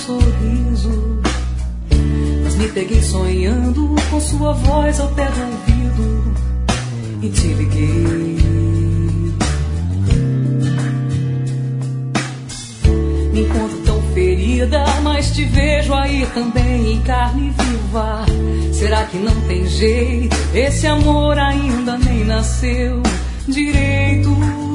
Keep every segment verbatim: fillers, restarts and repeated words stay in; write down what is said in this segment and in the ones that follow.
sorriso, mas me peguei sonhando com sua voz ao pé do ouvido e te liguei. Me encontro tão ferida, mas te vejo aí também em carne viva. Será que não tem jeito? Esse amor ainda nem nasceu direito.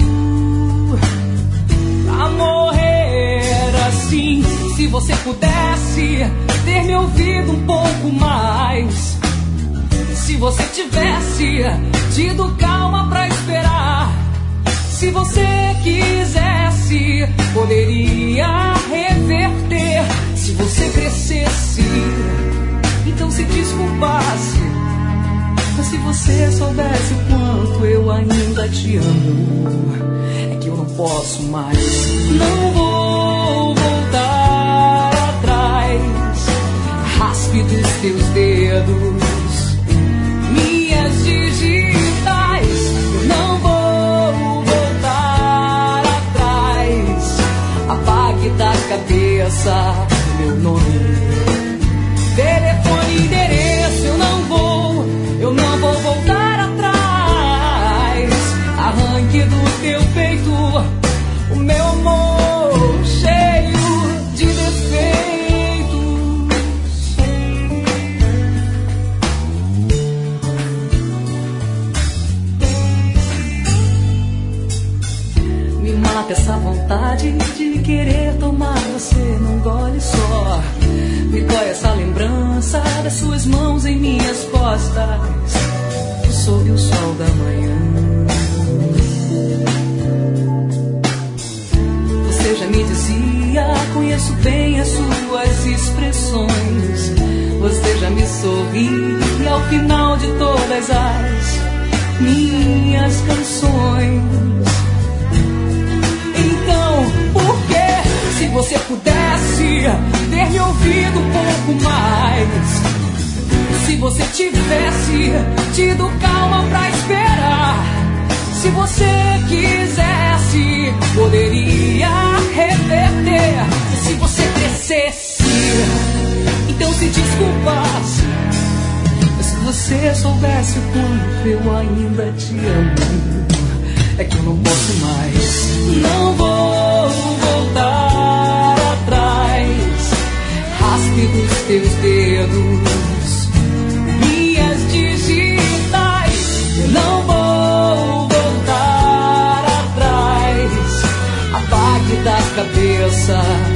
Pra morrer assim, se você pudesse ter me ouvido um pouco mais, se você tivesse tido calma pra esperar, se você quisesse, poderia reverter. Se você crescesse, então se desculpasse. Mas se você soubesse o quanto eu ainda te amo, é que eu não posso mais. Não vou voltar atrás. Raspe dos teus dedos minhas digitais. Eu não vou voltar atrás. Apague da cabeça meu nome, telefone, endereço. Eu não vou, eu não vou voltar atrás. Arranque do teu peito o meu amor cheio de defeitos. Me mata essa vontade de querer tomar você num gole só. Me dói essa lembrança das suas mãos em minhas costas, sob o sol da manhã. Você já me dizia, conheço bem as suas expressões. Você já me sorri ao final de todas as minhas canções. Então, por que, se você pudesse ter me ouvido um pouco mais, se você tivesse tido calma pra esperar, se você quisesse, poderia reverter. Se você crescesse, então se desculpasse. Mas se você soubesse o quanto eu ainda te amo, é que eu não posso mais. Não vou voltar atrás. Raspe dos teus dedos minhas digitais. Eu não vou voltar atrás. Apague da cabeça